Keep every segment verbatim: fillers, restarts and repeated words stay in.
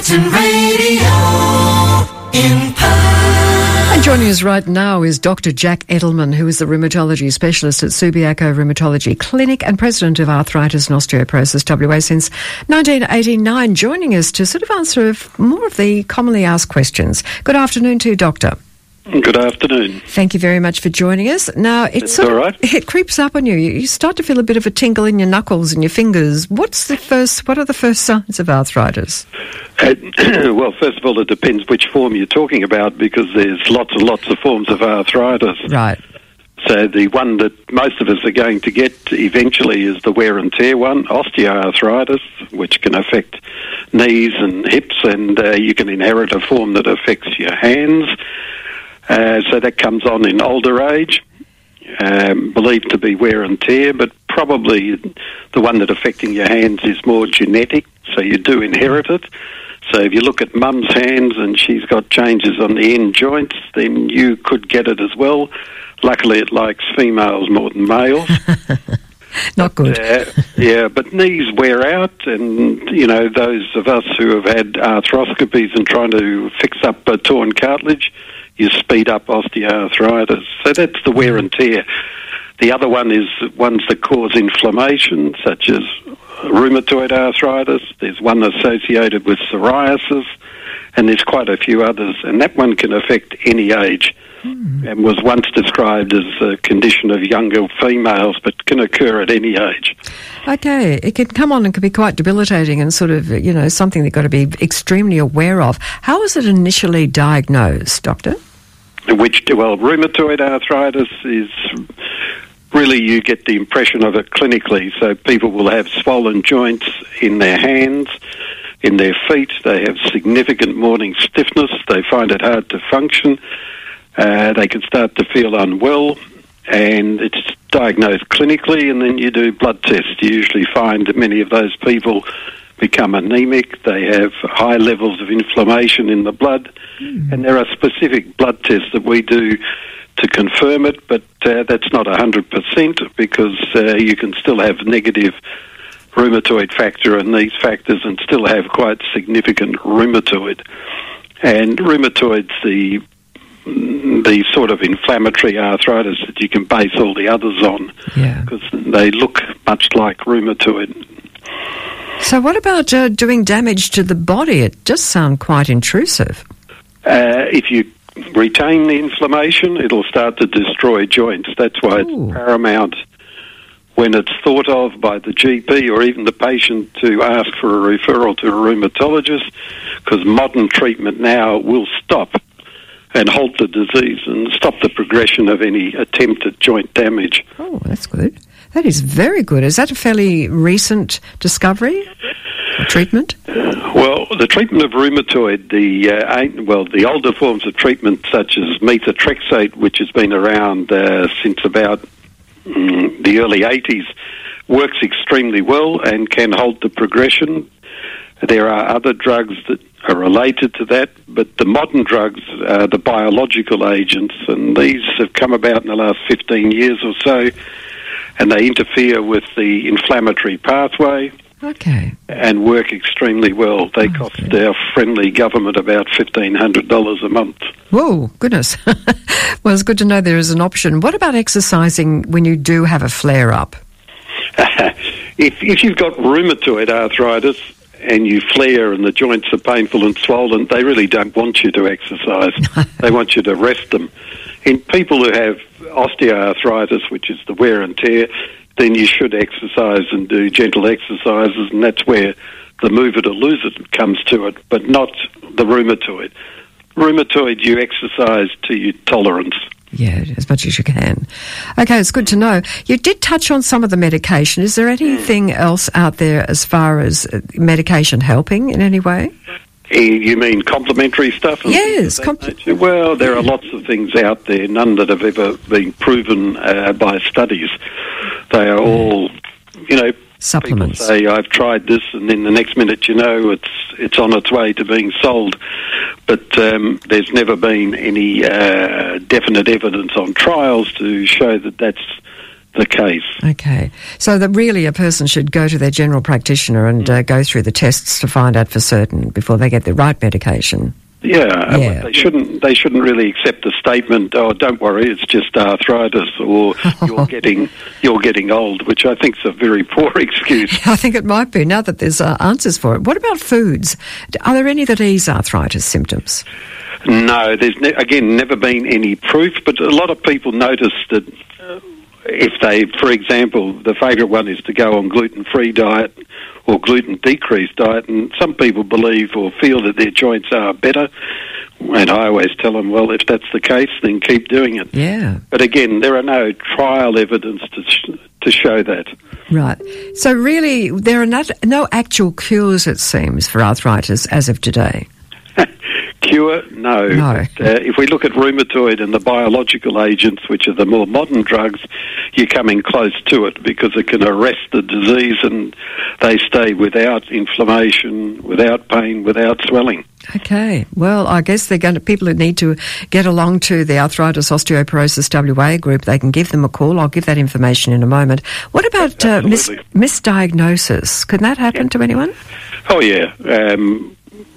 Britain Radio in Perth. And joining us right now is Doctor Jack Edelman, who is the rheumatology specialist at Subiaco Rheumatology Clinic and president of Arthritis and Osteoporosis W A since nineteen eighty-nine, joining us to sort of answer more of the commonly asked questions. Good afternoon to you, Doctor. Good afternoon. Thank you very much for joining us. Now, it's sort all of, right. it creeps up on you. You start to feel a bit of a tingle in your knuckles and your fingers. What's the first? What are the first signs of arthritis? Uh, well, first of all, it depends which form you're talking about, because there's lots and lots of forms of arthritis. Right. So the one that most of us are going to get eventually is the wear and tear one, osteoarthritis, which can affect knees and hips, and uh, you can inherit a form that affects your hands. Uh, so that comes on in older age, um, believed to be wear and tear, but probably the one that affecting your hands is more genetic, so you do inherit it. So if you look at mum's hands and she's got changes on the end joints, then you could get it as well. Luckily it likes females more than males. Not good. Uh, yeah, but knees wear out, and, you know, those of us who have had arthroscopies and trying to fix up a torn cartilage, you speed up osteoarthritis. So that's the wear and tear. The other one is ones that cause inflammation, such as rheumatoid arthritis. There's one associated with psoriasis, and there's quite a few others. And that one can affect any age, mm. and was once described as a condition of younger females, but can occur at any age. Okay, it can come on and can be quite debilitating and sort of, you know, something they've got to be extremely aware of. How is it initially diagnosed, Doctor? Which, well, rheumatoid arthritis is really, you get the impression of it clinically. So people will have swollen joints in their hands, in their feet. They have significant morning stiffness. They find it hard to function. Uh, they can start to feel unwell, and it's diagnosed clinically, and then you do blood tests. You usually find that many of those people become anemic. They have high levels of inflammation in the blood, mm. and there are specific blood tests that we do to confirm it, but uh, that's not one hundred percent, because uh, you can still have negative rheumatoid factor and these factors and still have quite significant rheumatoid. And rheumatoid's the the sort of inflammatory arthritis that you can base all the others on, because yeah. they look much like rheumatoid. So what about uh, doing damage to the body? It does sound quite intrusive. Uh, if you retain the inflammation, it'll start to destroy joints. That's why Ooh. It's paramount when it's thought of by the G P or even the patient to ask for a referral to a rheumatologist, because modern treatment now will stop and halt the disease and stop the progression of any attempt at joint damage. Oh, that's good. That is very good. Is that a fairly recent discovery or treatment? Uh, well, the treatment of rheumatoid, the uh, well, the older forms of treatment such as methotrexate, which has been around uh, since about mm, the early eighties, works extremely well and can halt the progression. There are other drugs that are related to that, but the modern drugs are the biological agents, and these have come about in the last fifteen years or so, and they interfere with the inflammatory pathway. Okay. And work extremely well. They okay. cost our friendly government about fifteen hundred dollars a month. Whoa, goodness. Well, it's good to know there is an option. What about exercising when you do have a flare-up? if, if you've got rheumatoid arthritis and you flare and the joints are painful and swollen, they really don't want you to exercise. They want you to rest them. In people who have osteoarthritis, which is the wear and tear, then you should exercise and do gentle exercises, and that's where the move it or lose it comes to it, but not the rheumatoid. Rheumatoid, you exercise to your tolerance. Yeah, as much as you can. Okay, it's good to know. You did touch on some of the medication. Is there anything else out there as far as medication helping in any way? You mean complementary stuff? Yes. Compl- well, there are lots of things out there, none that have ever been proven uh, by studies. They are all, you know, supplements. People say, I've tried this, and then the next minute, you know, it's it's on its way to being sold. But um, there's never been any uh, definite evidence on trials to show that that's the case. Okay. So that really a person should go to their general practitioner and uh, go through the tests to find out for certain before they get the right medication. Yeah, Yeah. they shouldn't. They shouldn't really accept the statement. Oh, don't worry, it's just arthritis, or you're getting you're getting old, which I think is a very poor excuse. I think it might be now that there's uh, answers for it. What about foods? Are there any that ease arthritis symptoms? No, there's ne- again never been any proof, but a lot of people notice that uh, if they, for example, the favourite one is to go on gluten-free diet or gluten-decreased diet, and some people believe or feel that their joints are better, and I always tell them, well, if that's the case, then keep doing it. Yeah. But again, there are no trial evidence to sh- to show that. Right. So really, there are not, no actual cures, it seems, for arthritis as of today. Cure? No. No. But, uh, if we look at rheumatoid and the biological agents, which are the more modern drugs, you're coming close to it because it can arrest the disease and they stay without inflammation, without pain, without swelling. Okay. Well, I guess they're going to, people who need to get along to the Arthritis Osteoporosis W A group, they can give them a call. I'll give that information in a moment. What about uh, mis- misdiagnosis? Can that happen yeah. to anyone? Oh, yeah. Um,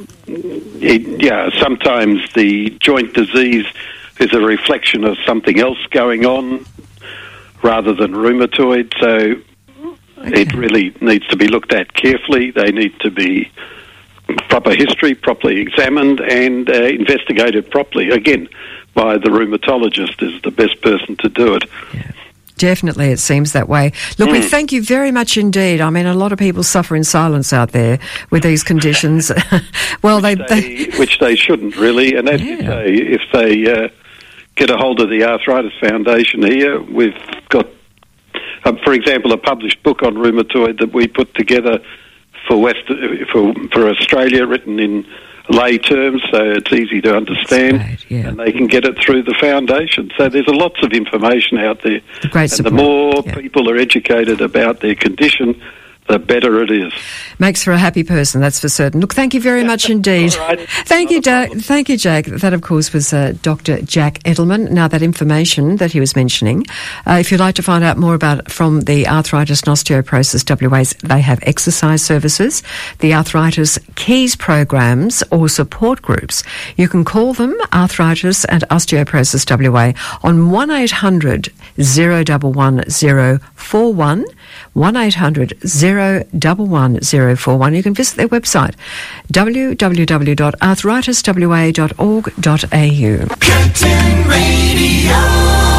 It, yeah, sometimes the joint disease is a reflection of something else going on rather than rheumatoid, so okay. it really needs to be looked at carefully. They need to be proper history, properly examined and uh, investigated properly, again, by the rheumatologist is the best person to do it. Yeah. Definitely, it seems that way. Look, mm. we thank you very much indeed. I mean, a lot of people suffer in silence out there with these conditions. well, which they, they, they which they shouldn't really. And as yeah. you say, if they uh, get a hold of the Arthritis Foundation here, we've got, uh, for example, a published book on rheumatoid that we put together for West for for Australia, written in lay terms, so it's easy to understand, right, yeah. and they can get it through the foundation. So there's a lots of information out there, Great and support. the more yeah. people are educated about their condition, the better it is. Makes for a happy person, that's for certain. Look, thank you very much indeed. All right. Thank you, Jack. Thank you, Jack. That, of course, was uh, Doctor Jack Edelman. Now, that information that he was mentioning, uh, if you'd like to find out more about from the Arthritis and Osteoporosis W A's, they have exercise services, the Arthritis Keys programs or support groups. You can call them, Arthritis and Osteoporosis W A, on one eight hundred zero one one zero four one, one eight hundred zero one one zero four one. You can visit their website, w w w dot arthritis w a dot org dot a u. Curtin Radio.